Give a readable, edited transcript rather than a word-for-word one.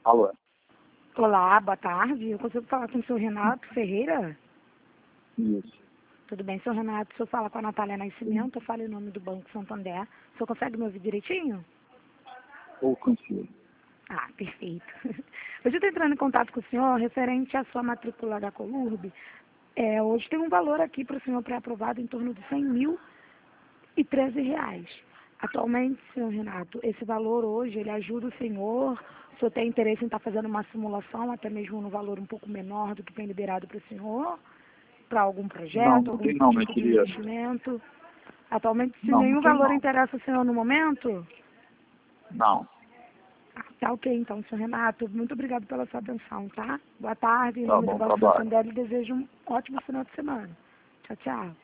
Alô? Olá, boa tarde. Eu consigo falar com o senhor Renato Ferreira? Isso. Tudo bem, senhor Renato? O senhor fala com a Natália Nascimento, eu falo em nome do Banco Santander. O senhor consegue me ouvir direitinho? Ou consigo. Ah, perfeito. Hoje eu estou entrando em contato com o senhor referente à sua matrícula da Colurb. Hoje tem um valor aqui para o senhor pré-aprovado em torno de R$100.013. Atualmente, senhor Renato, esse valor hoje, ele ajuda o senhor tem interesse em estar fazendo uma simulação, até mesmo no valor um pouco menor do que tem liberado para o senhor, para algum projeto, Não algum tem não, minha tipo de querida. investimento? Atualmente, se Não nenhum tem valor não. interessa o senhor no momento? Não. Tá ok, então, senhor Renato. Muito obrigado pela sua atenção, tá? Boa tarde. Em Tá nome do bom, Banco trabalho. Santander, lhe desejo um ótimo final de semana. Tchau, tchau.